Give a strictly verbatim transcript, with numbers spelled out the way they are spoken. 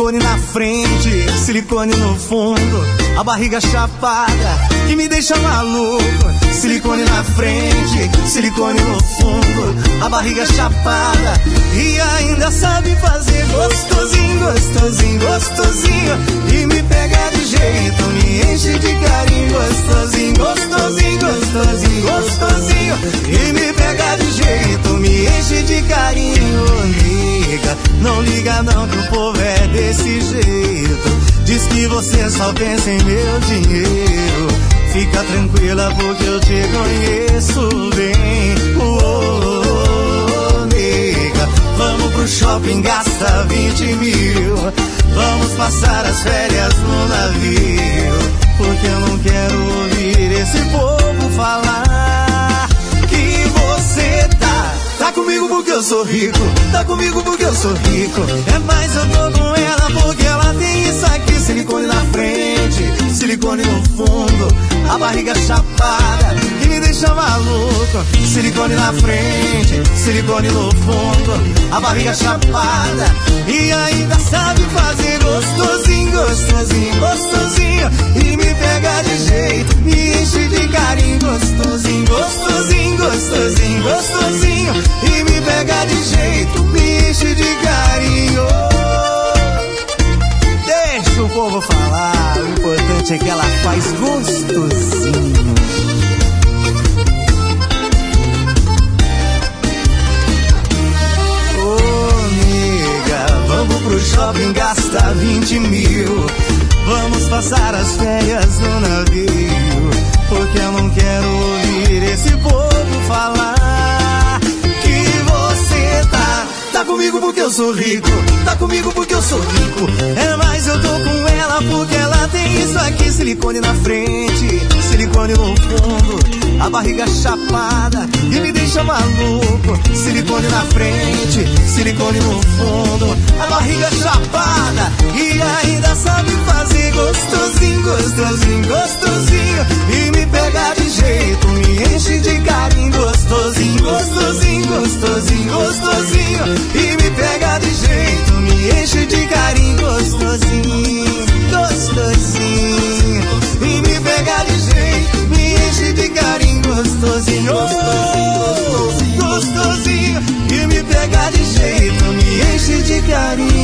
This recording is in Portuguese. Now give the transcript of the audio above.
Silicone na frente, silicone no fundo, a barriga chapada que me deixa maluco. Silicone na frente, silicone no fundo, a barriga chapada e ainda sabe fazer gostosinho, gostosinho, gostosinho. E me pega de jeito, me enche de carinho. Gostosinho, gostosinho, gostosinho, gostosinho. E me pega de jeito, me enche de carinho. Liga, não liga não que o povo é desse jeito. Diz que você só pensa em meu dinheiro. Fica tranquila porque eu te conheço bem. Oh, nega, vamos pro shopping, gasta vinte mil. Vamos passar as férias no navio. Porque eu não quero ouvir esse povo falar que você tá Tá comigo porque eu sou rico, tá comigo porque eu sou rico. É mais, eu tô com ela porque ela tem isso aqui. Silicone na frente, silicone no fundo, a barriga chapada que me deixa maluco. Silicone na frente, silicone no fundo, a barriga chapada e ainda sabe fazer gostosinho, gostosinho, gostosinho. E me pega de jeito, me enche de carinho. Gostosinho, gostosinho, gostosinho, gostosinho. E me pega de jeito, me enche de carinho. Deixa o povo falar, o importante é que ela faz gostosinho. Ô oh, nega, vamos pro shopping, gasta vinte mil. Vamos passar as férias no navio. Porque eu não quero ouvir esse povo falar que você tá Tá comigo porque eu sou rico, tá comigo porque eu sou rico. É mais, eu tô com ela porque ela tem isso aqui. Silicone na frente, silicone no fundo, a barriga chapada e me deixa maluco. Silicone na frente, silicone no fundo, a barriga chapada e ainda sabe fazer gostosinho, gostosinho, gostosinho. E me pega de jeito, me enche de carinho. Gostosinho, gostosinho, gostosinho, gostosinho. E me pega de jeito, me enche de carinho. Gostosinho, gostosinho. E me pega de jeito, me enche de carinho. Gostosinho, gostosinho, gostosinho. E me pega de jeito, me enche de carinho.